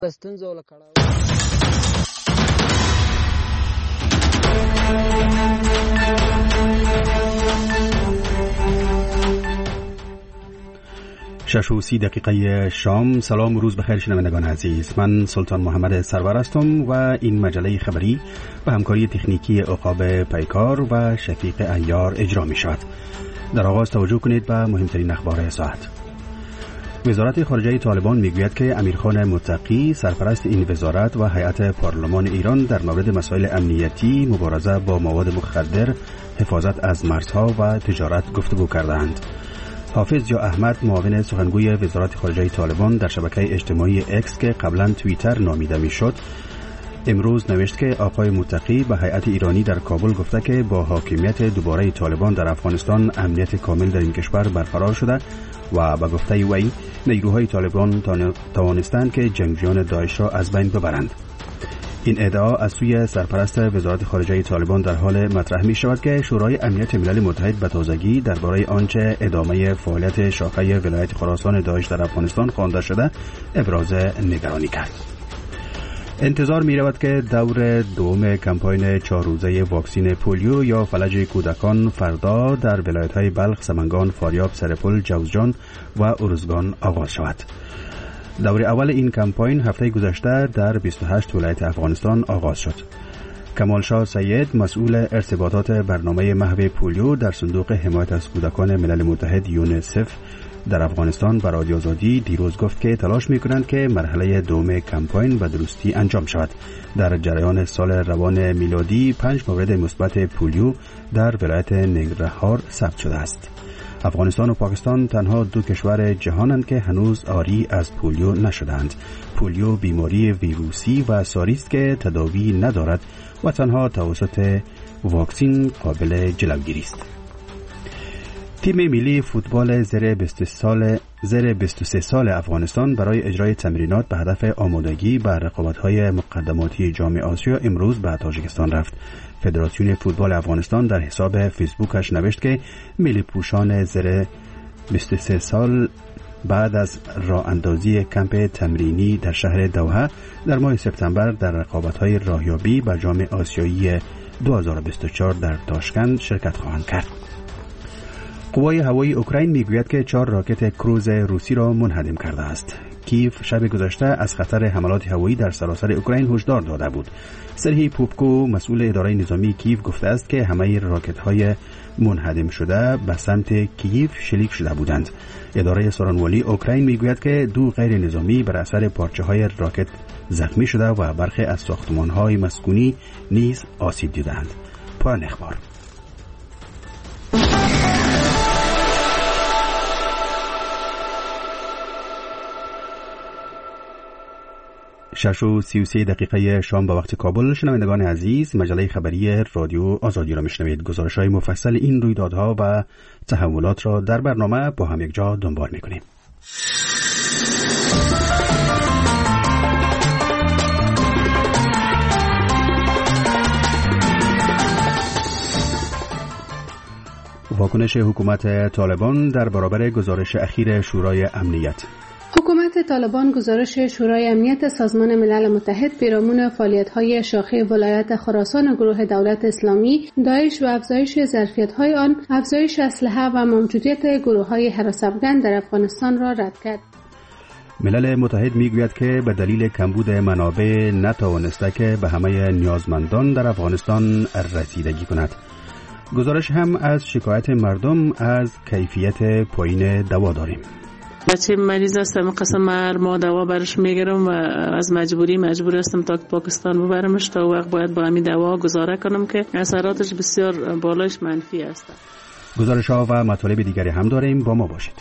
ستونزو لکړاو شش و 30 دقیقه شام. سلام و روز بخیر شنوندگان عزیز، من سلطان محمد سرور هستم و این مجله خبری و همکاری تکنیکی عقاب پیکار و شفیق عیار اجرا می شود. در آغاز توجه کنید به مهمترین اخبار ساعت. وزارت خارجه طالبان میگوید که امیرخان متقی سرپرست این وزارت و هیئت پارلمان ایران در مورد مسائل امنیتی، مبارزه با مواد مخدر، حفاظت از مرزها و تجارت گفتگو کردند. حافظ یا احمد، معاون سخنگوی وزارت خارجه طالبان، در شبکه اجتماعی اکس که قبلا توییتر نامیده میشد، امروز نوشت که آقای متقی به هیئت ایرانی در کابل گفته که با حاکمیت دوباره طالبان در افغانستان امنیت کامل در این کشور برقرار شده و به گفته وی نیروهای طالبان توانستند که جنگجویان داعش را از بین ببرند. این ادعا از سوی سرپرست وزارت خارجه طالبان در حال مطرح می شود که شورای امنیت ملل متحد به تازگی درباره آنچه ادامه فعالیت شاخه ولایت خراسان داعش در افغانستان خوانده شده ابراز نگرانی کرد. انتظار می رود که دور دوم کمپاین 4 روزه واکسین پولیو یا فلج کودکان فردا در ولایت‌های بلخ، سمنگان، فاریاب، سرپل، جوزجان و ارزگان آغاز شود. دور اول این کمپاین هفته گذشته در 28 ولایت افغانستان آغاز شد. کمالشاه سید، مسئول ارتباطات برنامه محو پولیو در صندوق حمایت از کودکان ملل متحد یونیسف در افغانستان به رادیو آزادی دیروز گفت که تلاش می‌کنند که مرحله دوم کمپاین به درستی انجام شود. در جریان سال روان میلادی 5 مورد مثبت پولیو در ولایت ننگرهار ثبت شده است. افغانستان و پاکستان تنها 2 کشور جهانند که هنوز عاری از پولیو نشدند. پولیو بیماری ویروسی و ساری است که تداوی ندارد و تنها توسط واکسین قابل جلوگیری است. تیم ملی فوتبال زیر 23 سال افغانستان برای اجرای تمرینات به هدف آمادگی به رقابت‌های مقدماتی جام آسیا امروز به تاجیکستان رفت. فدراسیون فوتبال افغانستان در حساب فیسبوکش نوشت که ملی پوشان زیر 23 سال بعد از راه اندازی کمپ تمرینی در شهر دوحه در ماه سپتامبر در رقابت‌های راهیابی به جام آسیایی 2024 در تاشکند شرکت خواهند کرد. قوای هوایی اوکراین میگوید که 4 راکت کروز روسی را منهدم کرده است. کیف شب گذشته از خطر حملات هوایی در سراسر اوکراین هشدار داده بود. سرهی پوپکو، مسئول اداره نظامی کیف، گفته است که همه راکت‌های منهدم شده به سمت کیف شلیک شده بودند. اداره سارانوالی اوکراین میگوید که 2 غیر نظامی بر اثر پارچه‌های راکت زخمی شده و برخی از ساختمان‌های مسکونی نیز آسیب دیدند. پایان اخبار. شش و 33 دقیقه شام به وقت کابل. شنوندگان عزیز، مجله خبری رادیو آزادی را میشنوید. گزارش‌های مفصل این رویدادها و تحولات را در برنامه با هم یک جا دنبال می‌کنیم. واکنش حکومت طالبان در برابر گزارش اخیر شورای امنیت. حکومت طالبان گزارش شورای امنیت سازمان ملل متحد پیرامون فعالیت‌های شاخه ولایت خراسان و گروه دولت اسلامی داعش و افزایش ظرفیت‌های آن، افزایش اسلحه و موجودیت گروه‌های هراس‌افکن در افغانستان را رد کرد. ملل متحد میگوید که به دلیل کمبود منابع نتوانسته که به همه نیازمندان در افغانستان رسیدگی کند. گزارش هم از شکایت مردم از کیفیت پایین دوا داریم. بچه مریض هستم، قسم ما دوا برش میگیرم و از مجبور هستم تا پاکستان ببرمش. تا وقت باید با همین دوا گزاره کنم که اثراتش بسیار بالایش منفی است. گزارش ها و مطالب دیگری هم داریم، با ما باشید.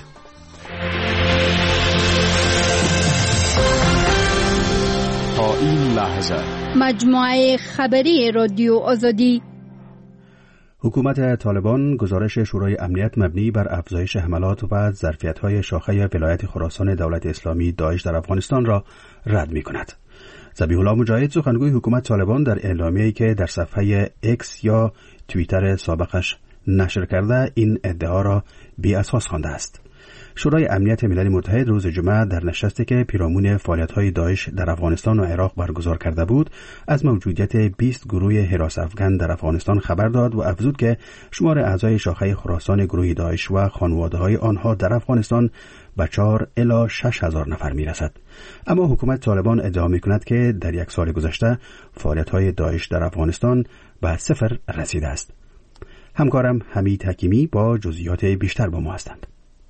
تا این لحظه مجموعه خبری رادیو آزادی. حکومت طالبان گزارش شورای امنیت مبنی بر افزایش حملات و ظرفیت‌های شاخه ولایت خراسان دولت اسلامی داعش در افغانستان را رد می‌کند. ذبیح الله مجاهد، سخنگوی حکومت طالبان، در اعلامیه‌ای که در صفحه اکس یا توییتر سابقش نشر کرده این ادعا را بی اساس خوانده است. شورای امنیت ملل متحد روز جمعه در نشستی که پیرامون فعالیت‌های داعش در افغانستان و عراق برگزار کرده بود از موجودیت 20 گروه حراس افغان در افغانستان خبر داد و افزود که شمار اعضای شاخه خراسان گروه داعش و خانواده‌های آنها در افغانستان به 4 الی 6,000 نفر می‌رسد. اما حکومت طالبان ادعا می‌کند که در یک سال گذشته فعالیت‌های داعش در افغانستان به صفر رسیده است. همکارم حمید حکیمی با جزئیات بیشتر با ما هستند.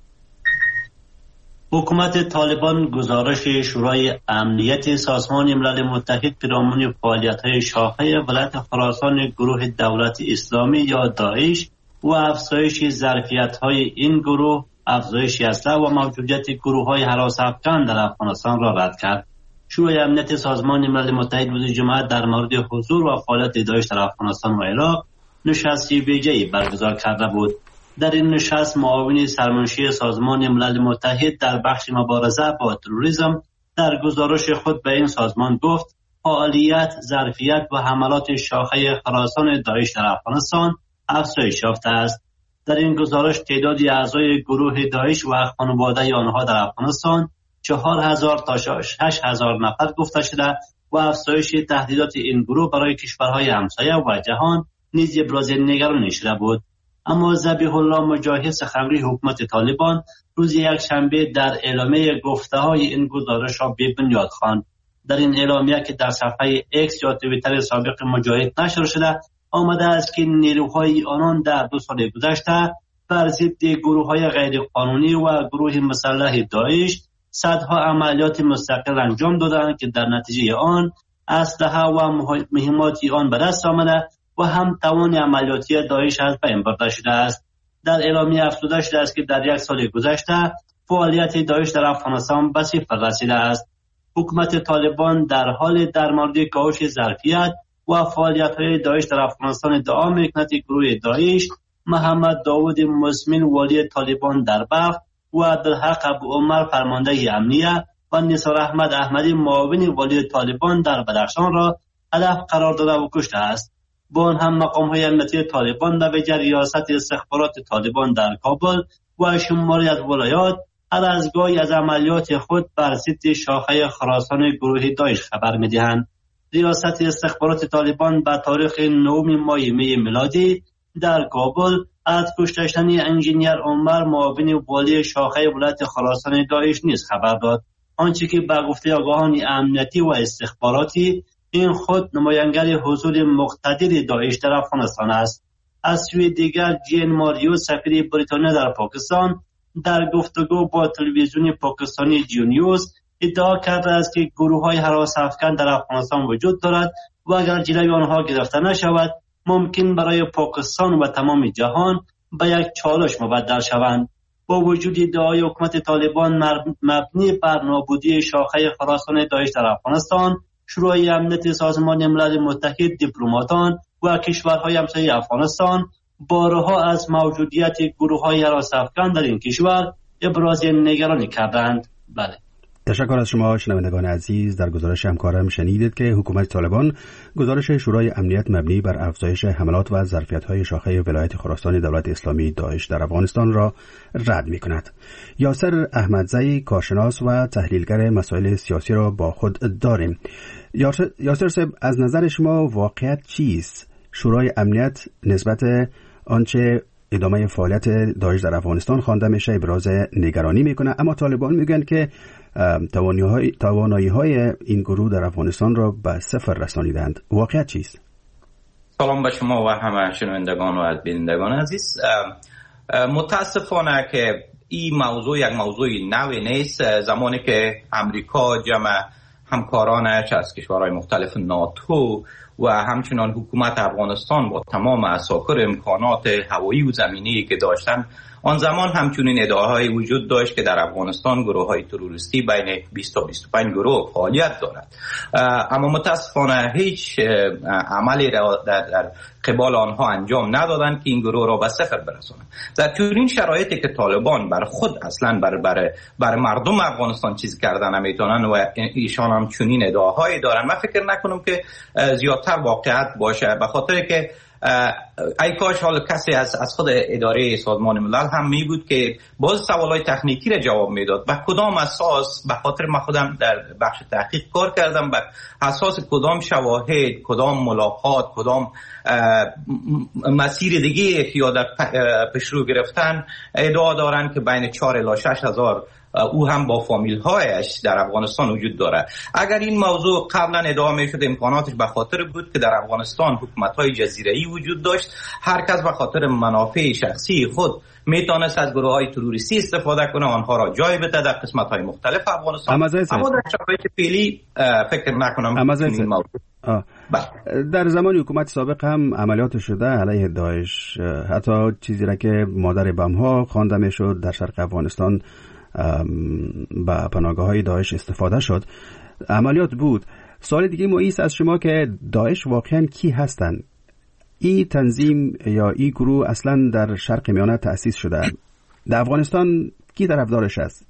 حکومت طالبان گزارش شورای امنیت سازمان ملل متحد پیرامون فعالیت‌های شاخه ولایت خراسان گروه دولت اسلامی یا داعش و افزایش ظرفیت‌های این گروه، افزایش اسلحه و موجودیت گروه‌های حراس افغان در افغانستان را رد کرد. شورای امنیت سازمان ملل متحد روز جمعه در مورد حضور و فعالیت داعش در افغانستان و عراق نشستی ویژه‌ای برگزار کرده بود. در این نشست معاون سرمنشی سازمان ملل متحد در بخش مبارزه با تروریسم در گزارش خود به این سازمان گفت فعالیت، ظرفیت و حملات شاخه خراسان داعش در افغانستان افزایش یافته است. در این گزارش تعدادی اعضای گروه داعش و خانواده آنها در افغانستان 4,000 تا 6,000 نفر گفته شده و افزایش تهدیدات این گروه برای کشورهای همسایه و جهان نیز ابراز نگرانی شده بود. اما ذبیح الله مجاهد سخنگوی حکومت طالبان روز یکشنبه در اعلامیه گفته‌های این گزارش را بی‌بنیاد خواند. در این اعلامیه که در صفحه اکس یا توییتر سابق مجاهد نشر شده آمده است که نیروهای آنان در 2 سال گذشته بر ضد گروه‌های غیرقانونی و گروه مسلح داعش صدها عملیات مستقل انجام دادند که در نتیجه آن اسلحه و مهمات آن به دست آمده و هم توان عملیاتی داعش از بین برده شده است. در اعلامیه افزوده شده است که در 1 سال گذشته فعالیت داعش در افغانستان به صفر رسیده است. حکومت طالبان در حال در مورد کاهش ظرفیت و فعالیت‌های داعش در افغانستان ادعا می‌کند که گروه داعش محمد داوود مسمین والی طالبان در بلخ و عبدالحق ابو عمر فرمانده امنیه و نثار احمد احمدی معاون والی طالبان در بدخشان را هدف قرار داده و کشته است. با آن هم مقام‌های امنیتی طالبان در ویژه ریاست استخبارات طالبان در کابل و شماری از ولایات هر از گاهی از عملیات خود بر ضد شاخه خراسان گروه داعش خبر می‌دهند. ریاست استخبارات طالبان به تاریخ 9 ماه می میلادی در کابل از کشته شدن انجینیر عمر معاون والی شاخه ولایت خراسان داعش نیز خبر داد. آنچه که به گفته آگاهان امنیتی و استخباراتی این خود نمایانگر حضور مقتدر داعش در افغانستان است. از سوی دیگر جین ماریو سفیر بریتانیا در پاکستان در گفتگو با تلویزیون پاکستانی جیونیوز ادعا کرده است که گروه‌های حراس افغان در افغانستان وجود دارد و اگر جلوی آنها گرفته نشود ممکن برای پاکستان و تمام جهان به یک چالش مبدل شوند. با وجود ادعای حکومت طالبان مبنی بر نابودی شاخه خراسان داعش در افغانستان، شورای امنیت سازمان ملل متحد، دیپلماتان و کشورهای همسایه افغانستان بارها از موجودیت گروه‌های حراس افغان در این کشور ابراز نگرانی کردند. بله. تشکر از شما شنوندگان عزیز. در گزارش همکارم شنیدید که حکومت طالبان گزارش شورای امنیت مبنی بر افزایش حملات و ظرفیت‌های شاخه ولایت خراسان دولت اسلامی داعش در افغانستان را رد می‌کند. یاسر احمدزی کارشناس و تحلیلگر مسائل سیاسی را با خود داریم. یاسر صاحب، از نظر شما واقعیت چیست؟ شورای امنیت نسبت آنچه ادامه فعالیت داعش در افغانستان خوانده میشه ابراز نگرانی میکنه، اما طالبان میگن که توانایی‌های این گروه در افغانستان را به صفر رسانیدند. واقعیت چیست؟ سلام به شما و همه شنوندگان و بینندگان عزیز. متاسفانه که این موضوع یک موضوع نوی نیست. زمانی که امریکا جمع همکارانش از کشورهای مختلف ناتو و همچنان حکومت افغانستان با تمام اساکر امکانات هوایی و زمینی که داشتن، آن زمان همچنین ادعاهای وجود داشت که در افغانستان گروه‌های تروریستی بین 20 تا 25 گروه فعالیت دارد. اما متاسفانه هیچ عملی در قبال آنها انجام ندادند که این گروه را به صفر برسانند. در چنین شرایطی که طالبان بر خود اصلا بر مردم افغانستان چیز کردن نمیتونن و ایشان هم چنین ادعاهایی دارن، من فکر نکنم که زیادتر سراسر واقعیت باشه، به خاطر که ای کاش حال کسی از خود اداره سازمان ملل هم می بود که باز سوالای تکنیکی را جواب میداد. به کدام اساس، به خاطر من خودم در بخش تحقیق کار کردم، به اساس کدام شواهد، کدام ملاقات، کدام مسیر دیگه که در پیشرو گرفتن ادعا دارن که بین 4 الی 6 هزار او هم با فامیل هایش در افغانستان وجود داره. اگر این موضوع قبلا ادعا می شد امکاناتش به خاطر بود که در افغانستان حکومت های جزیره‌ای وجود داشت، هر کس به خاطر منافع شخصی خود میتونست از گروه های تروریستی استفاده کنه، آنها را جای بده در قسمت های مختلف افغانستان. اما در شرایط فعلی فکر نکنم این موضوع. در زمان حکومت سابق هم عملیات شده علیه داعش، حتی چیزی را که مادر بم ها خوانده میشد در شرق افغانستان با پناهگاه‌های داعش استفاده شد، عملیات بود. سوال دیگه مویس از شما که داعش واقعا کی هستند؟ این تنظیم یا این گروه اصلا در شرق میانه تأسیس شده، در افغانستان کی طرفدارش است؟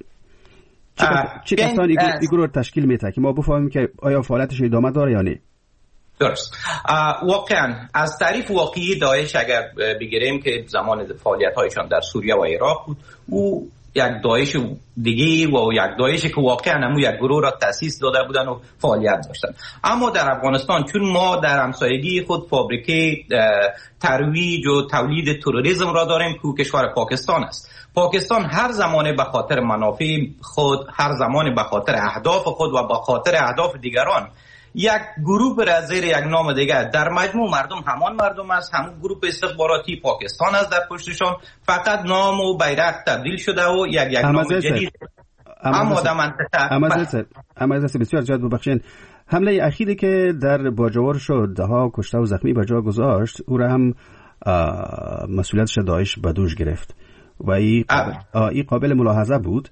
چه کسانی این گروه رو تشکیل میده که ما بفهمیم که آیا فعالیتش ادامه داره یا نه؟ درست. واقعا از تعریف واقعی داعش اگر بگیریم که زمان فعالیت‌هایشان در سوریه و عراق بود، او یک داعش دیگه و یک داعشی که واقعا همون یک گروه را تأسیس داده بودن و فعالیت داشتن. اما در افغانستان چون ما در همسایگی خود فابریکه ترویج و تولید تروریسم را داریم که کشور پاکستان است. پاکستان هر زمانه به خاطر منافع خود، هر زمانه به خاطر اهداف خود و به خاطر اهداف دیگران یک گروه را زیر یک نام دیگر، در مجموع مردم همان مردم است، همون گروه استخباراتی پاکستان است در پشتشان، فقط نام و بیرق تبدیل شده و یک نام جدید. اما در منطقه اما بسیار زیاد ببخشین، حمله اخیری که در باجوار شد، دهها کشته و زخمی به جا گذاشت، او را هم مسئولیتش داعش به دوش گرفت و این قابل ملاحظه بود.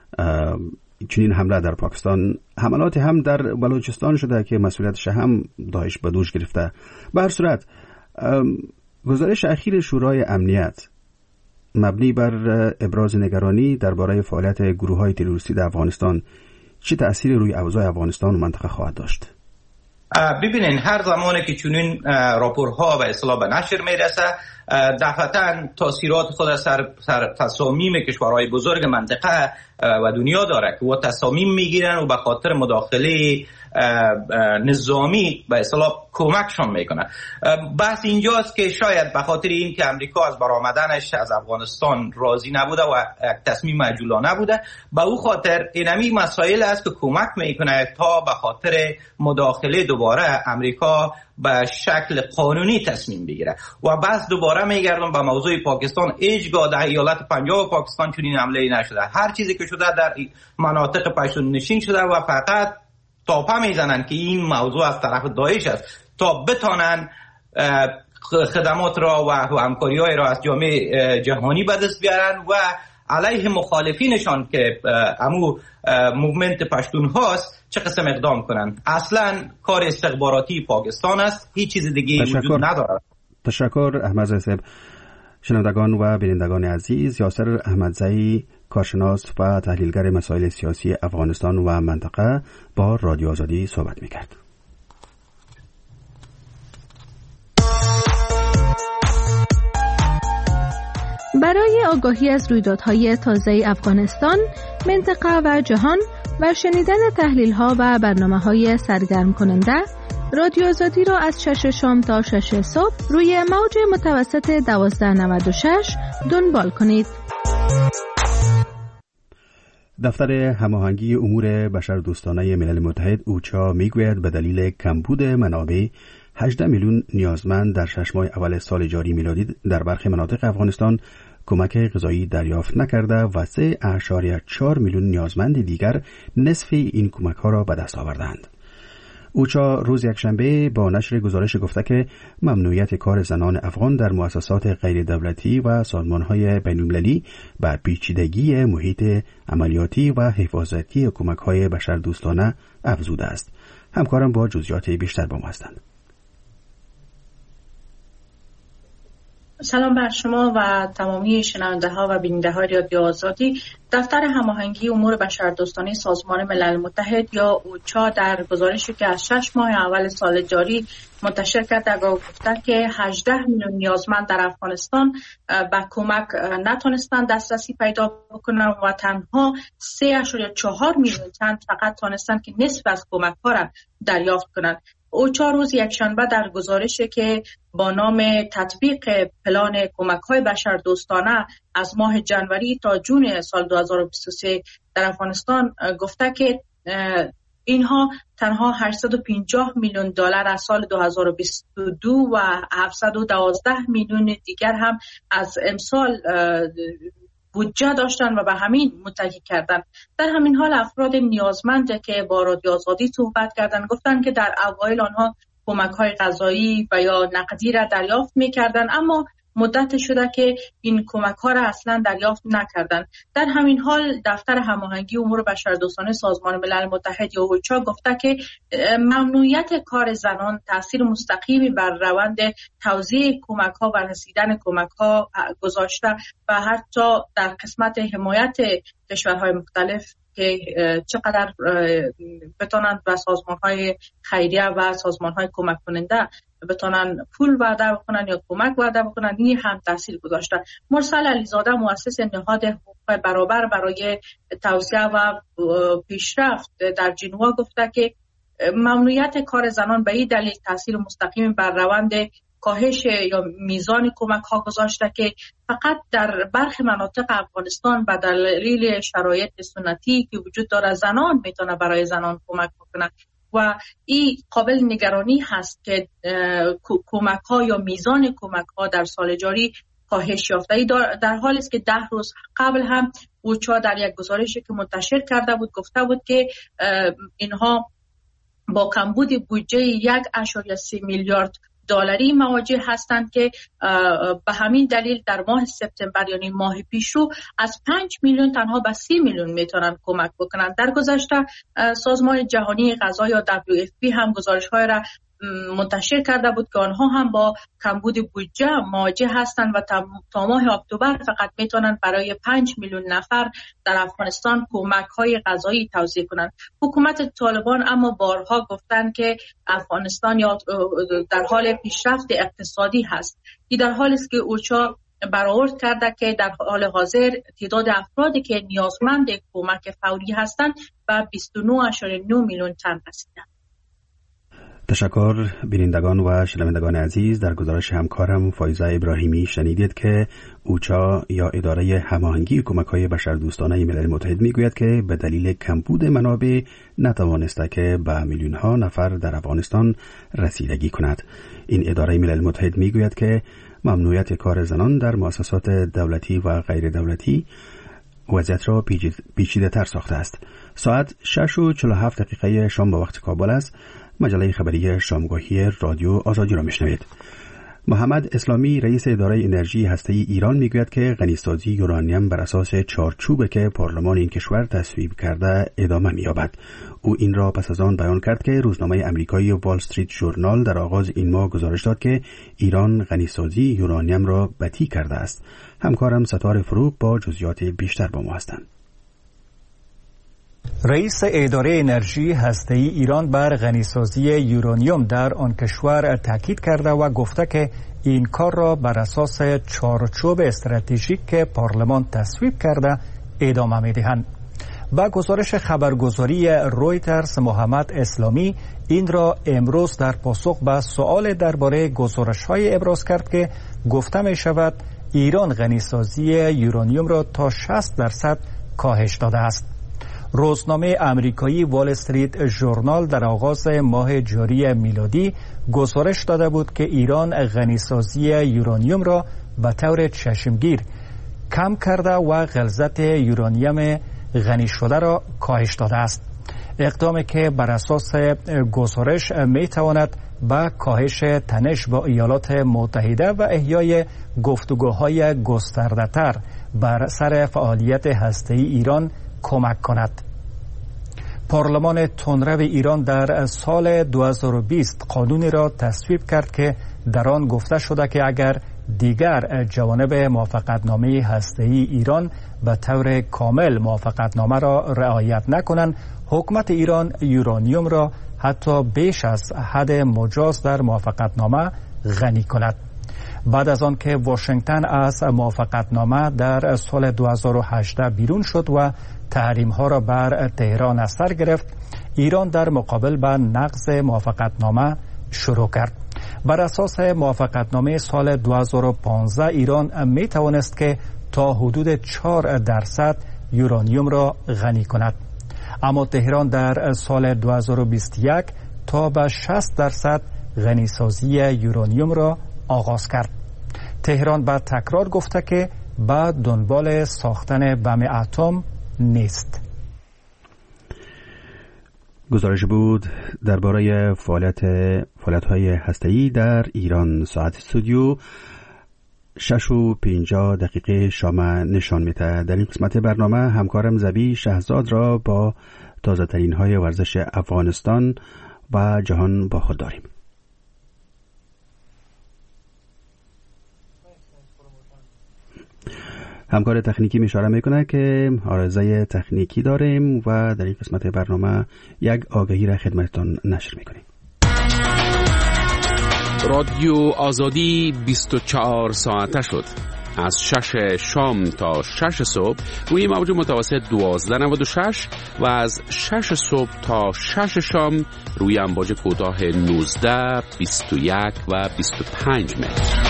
چنین حمله در پاکستان، حملات هم در بلوچستان شده که مسئولیتش هم داعش به دوش گرفته. به هر صورت گزارش اخیر شورای امنیت مبنی بر ابراز نگرانی درباره فعالیت گروه‌های تروریستی در افغانستان چه تأثیری روی اوضاع افغانستان و منطقه خواهد داشت؟ ببینین هر زمانی که چنین راپورها به اصطلاح به نشر میرسه، دفعتاً تاثیرات خود از سر تصامیم کشورهای بزرگ منطقه و دنیا داره که و تصامیم میگیرن و به خاطر مداخله نظامی به اصطلاح کمکشان میکنه. بحث اینجاست که شاید به خاطر این که امریکا از برآمدنش از افغانستان راضی نبوده و تصمیم عجولانه بوده، به او خاطر اینمی مسائل است که کمک میکنه تا به خاطر مداخله دوباره امریکا به شکل قانونی تصمیم بگیره. و بعد دوباره میگردم به موضوع پاکستان. هیچگاه در ایالت پنجاب پاکستان چنین حمله نشده. هر چیزی که شده در مناطق پشتون نشین شده و فقط تاپه میزنن که این موضوع از طرف داعش است تا بتانن خدمات را و همکاری‌های را از جامعه جهانی به دست بیارن و علیه مخالفینشان که امو موومنت پشتون هاست چه قسم اقدام کنن. اصلا کار استخباراتی پاکستان است، هیچ چیز دیگه وجود نداره. تشکر احمد صاحب. شنوندگان و بینندگان عزیز، یاسر احمدزئی، کارشناس و تحلیلگر مسائل سیاسی افغانستان و منطقه با رادیو آزادی صحبت می‌کرد. برای آگاهی از رویدادهای تازه افغانستان، منطقه و جهان و شنیدن تحلیل‌ها و برنامه‌های سرگرم کننده، رادیو آزادی را از 6 شام تا 6 صبح روی موج متوسط 1296 دنبال کنید. دفتر هماهنگی امور بشردوستانه ملل متحد اوچا میگوید به دلیل کمبود منابع 18 میلیون نیازمند در 6 ماه اول سال جاری میلادی در برخی مناطق افغانستان کمک غذایی دریافت نکرده و 3.4 میلیون نیازمند دیگر نصف این کمک ها را به دست آوردند. اوچا روز یکشنبه با نشر گزارش گفته که ممنوعیت کار زنان افغان در مؤسسات غیر دولتی و سازمان‌های بین‌المللی بر پیچیدگی محیط عملیاتی و حفاظتی کمک‌های بشردوستانه افزوده است. همکارم با جزئیات بیشتر با ما هستند. سلام بر شما و تمامی شنونده ها و بیننده های رادیو آزادی. دفتر هماهنگی امور بشردوستانه سازمان ملل متحد یا اوچا در گزارشی که از 6 ماه اول سال جاری منتشر کرده گفته که 18 میلیون نیازمند در افغانستان به کمک نتونستند دسترسی پیدا بکنند و تنها 3.4 میلیون تن فقط تونستند که نصف از کمک ها را دریافت کنند. اوچا روز یکشنبه در گزارشی که با نام تطبیق پلان کمک‌های بشردوستانه از ماه جنوری تا جون سال 2023 در افغانستان گفته که اینها تنها 850 میلیون دلار از سال 2022 و 712 میلیون دیگر هم از امسال بودجه داشتن و به همین متکی کردن. در همین حال افراد نیازمند که با رادیو آزادی صحبت کردن گفتن که در اوایل آنها کمک‌های غذایی و یا نقدی را دریافت می‌کردند، اما مدت شده که این کمک‌ها را اصلا دریافت نکردند. در همین حال دفتر هماهنگی امور بشردوستانه سازمان ملل متحد یا اوچا گفته که ممنوعیت کار زنان تاثیر مستقیمی بر روند توزیع کمک‌ها و رسیدن کمک‌ها گذاشته و حتی در قسمت حمایت کشورهای مختلف که چقدر بتونن به سازمان‌های خیریه و سازمان‌های کمک کننده بتونن پول وعده بکنن یا کمک وعده بکنن، این هم تاثیر گذاشته. مرسل علیزاده مؤسس نهاد حقوق برابر برای توسعه و پیشرفت در ژنوا گفته که ممنوعیت کار زنان به این دلیل تاثیر مستقیم بر روند کاهش یا میزان کمک ها گذاشته که فقط در برخی مناطق افغانستان به دلیل شرایط سنتی که وجود داره زنان میتونه برای زنان کمک بکنه و این قابل نگرانی هست که کمک ها یا میزان کمک ها در سال جاری کاهش یافته. در حالی است که 10 روز قبل هم اوچا در یک گزارشی که منتشر کرده بود گفته بود که اینها با کمبود بودجه 1.3 میلیارد دلاری مواجه هستند که به همین دلیل در ماه سپتامبر یعنی ماه پیشرو از 5 میلیون تنها به 30 میلیون میتونن کمک بکنن. در گذشته سازمان جهانی غذا یا WFP هم گزارش‌های را منتشر کرده بود که آنها هم با کمبود بودجه مواجه هستند و تا ماه اکتبر فقط میتونن برای 5 میلیون نفر در افغانستان کمک‌های غذایی توزیع کنند. حکومت طالبان اما بارها گفتند که افغانستان یا در حال پیشرفت اقتصادی هست. این در حالی است که اوچا برآورد کرده که در حال حاضر تعداد افرادی که نیازمند کمک فوری هستند به 29.9 میلیون تن رسیده. تشکر. بینندگان و شنوندگان عزیز، در گزارش همکارم فایزه ابراهیمی شنیدید که اوچا یا اداره هماهنگی کمک‌های بشردوستانه ملل متحد میگوید که به دلیل کمبود منابع نتوانسته که به میلیون‌ها نفر در افغانستان رسیدگی کند. این اداره ملل متحد میگوید که ممنوعیت کار زنان در مؤسسات دولتی و غیر دولتی وضعیت را پیچیده تر ساخته است. ساعت 6:47 شام به وقت کابل است. مجله خبری شامگاهی رادیو آزادی را میشنوید. محمد اسلامی رئیس اداره انرژی هسته‌ای ایران میگوید که غنیسازی یورانیم بر اساس چارچوبی که پارلمان این کشور تصویب کرده ادامه می‌یابد. او این را پس از آن بیان کرد که روزنامه آمریکایی وال استریت ژورنال در آغاز این ماه گزارش داد که ایران غنیسازی یورانیم را بطی کرده است. همکارم ستاره فروغ با جزئیات بیشتر با ما هستند. رئیس اداره انرژی هسته‌ای ایران بر غنیسازی یورانیم در آن کشور تاکید کرده و گفته که این کار را بر اساس چارچوب استراتژیک که پارلمان تصویب کرده ادامه می‌دهند. با گزارش خبرگزاری رویترز محمد اسلامی این را امروز در پاسخ به سؤال درباره گزارش‌های ابراز کرد که گفته می‌شود ایران غنیسازی یورانیم را تا 60% کاهش داده است. روزنامه آمریکایی وال استریت ژورنال در آغاز ماه جاری میلادی گزارش داده بود که ایران غنیسازی یورانیم را به طور چشمگیر کم کرده و غلظت یورانیم غنی شده را کاهش داده است. اقدامی که بر اساس گزارش می تواند به کاهش تنش با ایالات متحده و احیای گفتگوهای گسترده‌تر بر سر فعالیت هسته‌ای ایران کمک کند. پارلمان تندرو ایران در سال 2020 قانونی را تصویب کرد که در آن گفته شده که اگر دیگر جوانب موافقتنامه هسته‌ای ایران به طور کامل موافقتنامه را رعایت نکنند، حکومت ایران یورانیوم را حتی بیش از حد مجاز در موافقتنامه غنی کند. بعد از آن که واشنگتن از موافقتنامه در سال 2018 بیرون شد و تحریم‌ها را بر تهران از سر گرفت، ایران در مقابل به نقض موافقتنامه شروع کرد. بر اساس موافقتنامه سال 2015 ایران می توانست که تا حدود 4% یورانیوم را غنی کند، اما تهران در سال 2021 تا به 60% غنیسازی یورانیوم را آغاز کرد. تهران به تکرار گفته که به دنبال ساختن بم اتم نیست. گزارش بود درباره فعالیت‌های هسته‌ای در ایران. ساعت استودیو 6:50 شام نشان میده. در این قسمت برنامه همکارم زبی شهزاد را با تازه ترین های ورزش افغانستان و جهان با خود داریم. همکار تکنیکی اشاره میکنه که عارضه تکنیکی داریم و در این قسمت برنامه یک آگهی را خدمتتان نشر میکنیم. رادیو آزادی 24 ساعته شد. از 6 شام تا 6 صبح روی موج متوسط 1296 و از 6 صبح تا 6 شام روی امواج کوتاه 19، 21 و 25 متر.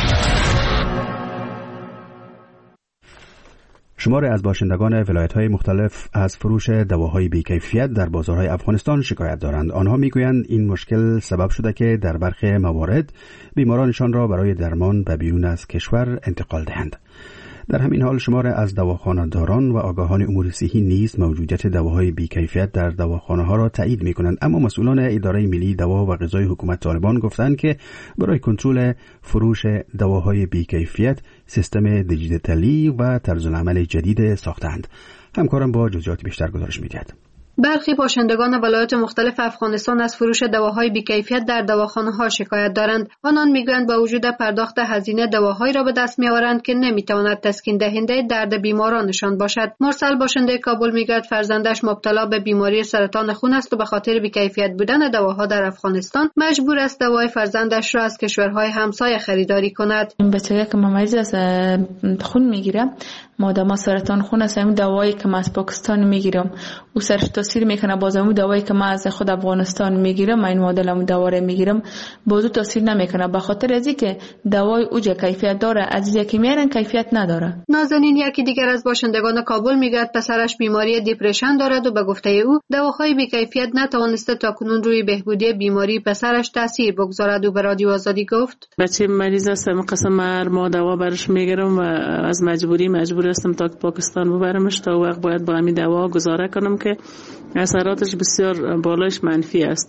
شماری از باشندگان ولایت‌های مختلف از فروش دواهای بی‌کیفیت در بازارهای افغانستان شکایت دارند. آنها میگویند این مشکل سبب شده که در برخی موارد بیمارانشان را برای درمان به بیرون از کشور انتقال دهند. در همین حال شمار از دواخانه‌داران و آگاهان امور صحی نیز موجودیت دواهای بی‌کیفیت در دواخانه‌ها را تایید می‌کنند، اما مسئولان اداره ملی دوا و غذای حکومت طالبان گفتند که برای کنترل فروش دواهای بی‌کیفیت سیستم دیجیتالی و طرزالعمل جدید ساختند. همکارم با جزئیات بیشتر گزارش می‌دهد. برخی باشندگان ولایات مختلف افغانستان از فروش دواهای بی‌کیفیت در دواخانه‌ها شکایت دارند. آنان میگویند با وجود پرداخت هزینه دواهایی را به دست می‌آورند که نمی‌تواند تسکین دهنده درد بیمارانشان باشد. مرسل باشنده کابل میگوید فرزندش مبتلا به بیماری سرطان خون است و به خاطر بی‌کیفیت بودن دواها در افغانستان مجبور است دوای فرزندش را از کشورهای همسایه خریداری کند. این بچه که مریض از خون میگیره، مادام سرطان خون است، همین دوایی که من از پاکستان میگیرم او سرش تاثیر میکنه، باز همون دوایی که من از خود افغانستان میگیرم، این مدل همون دوا رو میگیرم، باز تاثیر نمیکنه، به خاطر از اینکه دوای اوجه کیفیت داره، از یکی میارن کیفیت نداره. نازنین یکی دیگر از باشندگان کابل میگه پسرش بیماری دیپرشن دارد و به گفته او دواهای بی‌کیفیت نتوانسته تاکنون روی بهبودی بیماری پسرش تاثیر بگذارد. او به رادیو آزادی گفت بچه مریض است، قسم ما دوا برش میگیرم و از مجبور هستم تا پاکستان ببرمش، تا وقت باید با همین دوا گزاره کنم که اثراتش بسیار بالایش منفی است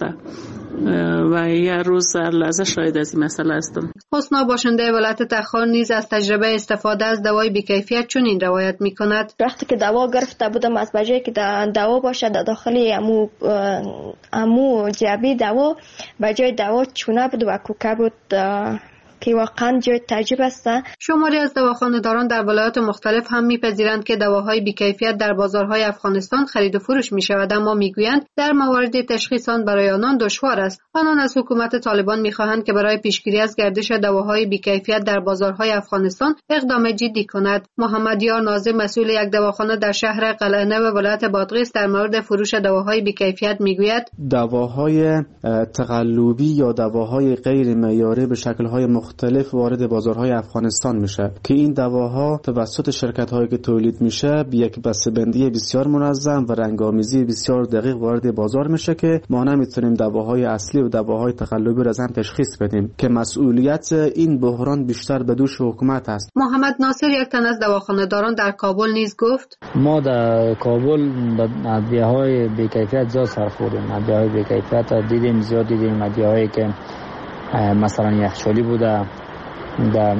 و یه روز هر لحظه شاید از این مسئله هستم. حسنا باشنده ولایت تخار نیز از تجربه استفاده از دوای بی‌کیفیت چنین روایت می‌کند. وقتی که دوا گرفته بودم، از بجای که دوا باشه در داخل امو جعبه دوا، بجای دوا چونه بود و کوکه بود که واقعا جای تعجب است. شماری از دواخانه‌داران در ولایات مختلف هم می‌پذیرند که دواهای بی‌کیفیت در بازارهای افغانستان خرید و فروش می‌شود، اما می‌گویند در موارد تشخیص آن برای آنان دشوار است. آنان از حکومت طالبان می‌خواهند که برای پیشگیری از گردش دواهای بی‌کیفیت در بازارهای افغانستان اقدام جدی کند. محمد یار ناظم مسئول یک دواخانه در شهر قلعه‌نو و ولایت بادغیس در مورد فروش دواهای بی‌کیفیت می‌گوید دواهای تقلبی یا دواهای غیر معیاری به شکل‌های مختلف وارد بازارهای افغانستان میشه که این دواها توسط شرکت‌هایی که تولید میشه به یک بسته‌بندی بسیار منظم و رنگ‌آمیزی بسیار دقیق وارد بازار میشه که ما نمیتونیم دواهای اصلی و دواهای تقلبی را از هم تشخیص بدیم که مسئولیت این بحران بیشتر به دوش حکومت است. محمد ناصر یک تن از دواخانه‌داران در کابل نیز گفت ما در کابل ادویه‌های بی‌کیفیت زیاد سر خوردیم. ادویه‌های بی‌کیفیت دیدیم، زیاد دیدیم. ادویه‌هایی که مثلا یخچالی بوده در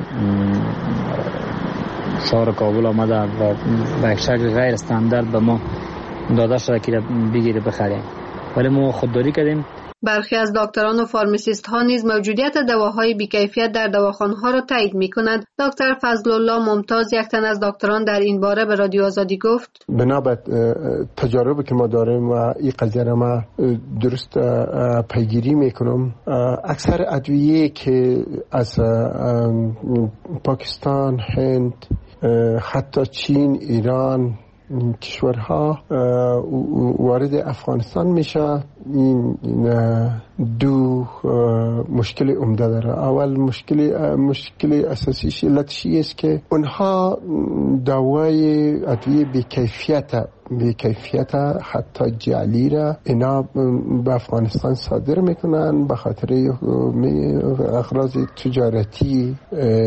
شهر کابل آمده و به یک شکل غیر استاندارد به ما داده شده که بگیره بخریم، ولی ما خودداری کردیم. برخی از دکتران و فارماسیست ها نیز موجودیت دواهای بیکیفیت در دواخانه ها را تایید می کنند. دکتر فضل الله ممتاز، یک تن از دکتران، در این باره به رادیو آزادی گفت: بنابر تجاربی که ما داریم و این قضیه را ما درست پیگیری میکنم، اکثر ادویه که از پاکستان، هند، حتی چین، ایران، کشورها وارد افغانستان میشه، این دو مشکل عمده داره. اول مشکل اساسیش علتشی است که اونها دوای ادویه بیکیفیت حتی جعلی را اینا به افغانستان صادر میکنن به خاطر اغراض تجارتی.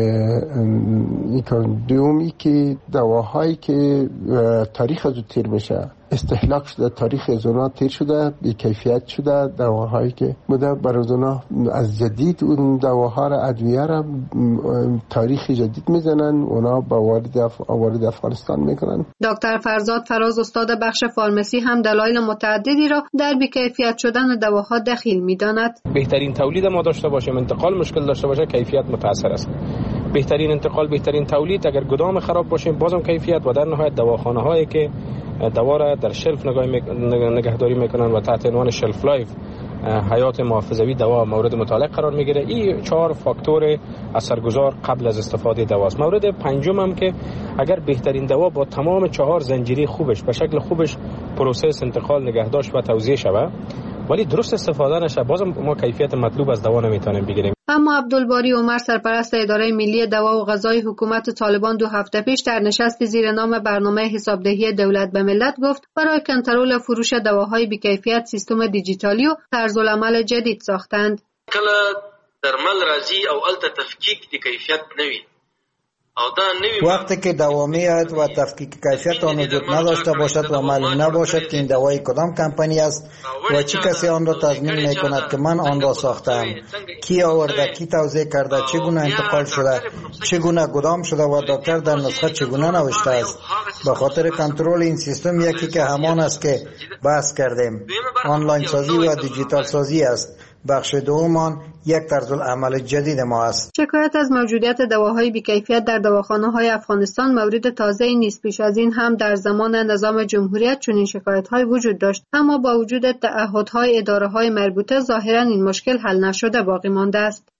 دومی که دواهایی که تاریخ از تیر میشه، استهلاک شده، تاریخ از اونا تیر شده، بیکیفیت شده، دواهایی که بوده برای اونا از جدید اون دواها را، ادویه را تاریخ جدید میزنن، اونا با وارد افغانستان میکنن. دکتر فرزاد فراز، استاد بخش فارماسی، هم دلایل متعددی را در بیکیفیت شدن دواها دخیل میداند. بهترین تولید ما داشته باشیم، انتقال مشکل داشته باشه، کیفیت متاثر است. بهترین انتقال، بهترین تولید، اگر گدام خراب باشه بازم کیفیت، و در نهایت دواخانه هایی که دوا را در شلف نگهداری میکنن و تحت عنوان شلف لایف، حیات محافظوی دوا، مورد مطالعه قرار میگیره. این 4 فاکتور اثرگذار قبل از استفاده دواست. مورد پنجم هم که اگر بهترین دوا با تمام 4 زنجیره خوبش به شکل خوبش پروسس، انتقال، نگهداشت و توزیع شود ولی درست استفاده نشه، بازم ما کیفیت مطلوب از دوا نمیتونیم بگیریم. اما عبدالباری عمر، سرپرست اداره ملی دوا و غذای حکومت طالبان، 2 هفته پیش در نشستی زیر نام برنامه حسابدهی دولت به ملت گفت برای کنترل فروش دواهای بیکیفیت سیستم دیجیتالی و طرزالعمل جدید ساختند. کله درمل راځي او الته تفکیک د کیفیت نوي وقتی که دوامیت و تفکیک کیفیت آن وجود نداشته باشد و معلوم نباشد که این دوای کدام کمپانی است و چه کسی آن را تضمین می کند که من آن را ساختم، کی آورده، کی توزیع کرده، چگونه انتقال شده، چگونه گدام شده و دکتر در نسخه چگونه نوشته است. به خاطر کنترل این سیستم یکی که همان است که بحث کردیم، آنلاین سازی و دیجیتال سازی است. بخش دومان یک طرزالعمل جدید ما است. شکایت از موجودیت دواهای بیکیفیت در دواخانه‌های افغانستان مورد تازه‌ای نیست. پیش از این هم در زمان نظام جمهوریت چنین شکایت‌های وجود داشت، اما با وجود تعهدهای اداره‌های مربوطه ظاهراً این مشکل حل نشده باقی مانده است.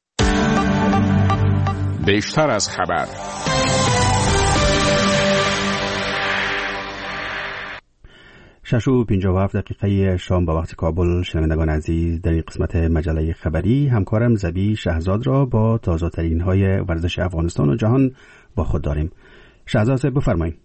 بیشتر از خبر. 6:57 شام با وقت کابل. شنوندگان عزیز، در این قسمت مجله خبری همکارم زبی شهزاد را با تازه‌ترین های ورزش افغانستان و جهان با خود داریم. شهزاد صاحب بفرمایید.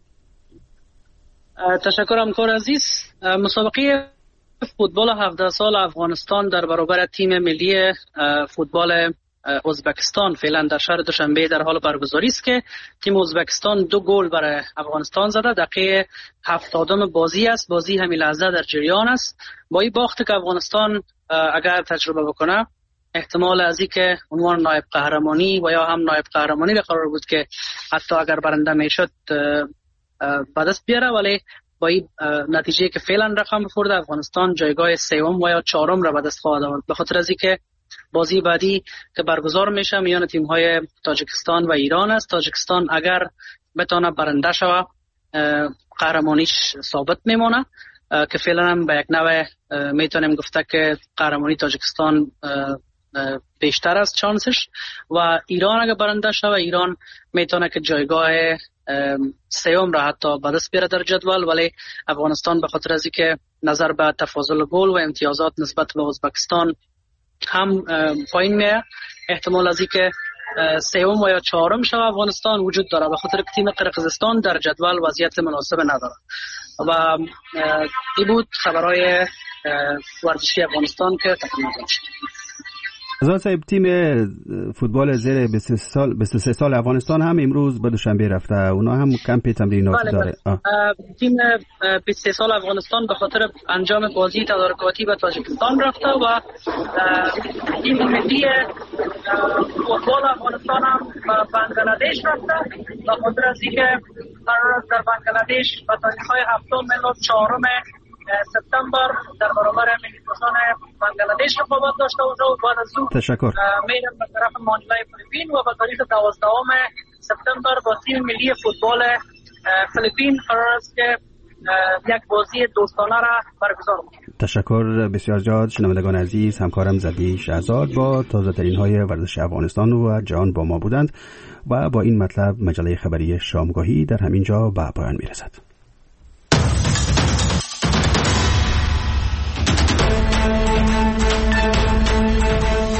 تشکر همکار عزیز. مسابقه فوتبال 17 سال افغانستان در برابر تیم ملی فوتبال ازبکستان فعلا در شهر دوشنبه در حال برگزاری است که تیم ازبکستان 2 گل برای افغانستان زده. دقیقه 70 بازی است. بازی همین لحظه در جریان است. با این باخت که افغانستان اگر تجربه بکنه، احتمال از این که عنوان نایب قهرمانی و یا هم نایب قهرمانی قرار بود که حتی اگر برنده میشد به دست بیاره، ولی با این نتیجه که فعلا رقم بخورده، افغانستان جایگاه 3 و یا 4 را به دست خواهد آورد. به خاطر از اینکه بازی بعدی که برگزار میشه میان تیم‌های تاجیکستان و ایران است. تاجیکستان اگر بتونه برنده شود قهرمانیش ثابت میمونه که فعلا هم به یک نوع میتونیم گفته که قهرمانی تاجیکستان بیشتر است چانسش، و ایران اگر برنده شود ایران میتونه که جایگاه 3 را حتی به دست بیاره در جدول، ولی افغانستان به خاطر از اینکه نظر به تفاضل گل و امتیازات نسبت به ازبکستان هم پایین میه، احتمال از اینکه 3 یا 4 شود افغانستان وجود داره، به خاطر که تیم قرقیزستان در جدول وضعیت مناسب نداره. و این بود خبرهای ورزشی افغانستان که تقدیم شد. شهزاد صاحب، تیم فوتبال زیر 23 سال افغانستان هم امروز به دوشنبه رفته، اونا هم کمپ تمریناتی داره. تیم 23 سال افغانستان به خاطر انجام بازی تدارکاتی به تاجیکستان رفته و تیم ملی فوتبال افغانستان هم به بنگلادش رفته، به خاطر از اینکه قرار است در بنگلادش به تاریخ‌های 7 و 4 سپتامبر در برابر ملی دوستان بنگلادش رقابت داشته باشه و بعد از اون میرم به طرف مانیلای فیلیپین و به تاریخ 12 سپتامبر با تیم ملی فوتبال فیلیپین قرار است که یک بازی دوستانه را برگزار کنیم. تشکر بسیار زیاد شنوندگان عزیز. همکارم زبی شهزاد با تازه ترین های ورزش افغانستان و جهان با ما بودند و با این مطلب مجله خبری شامگاهی در همین جا به پایان میرسد.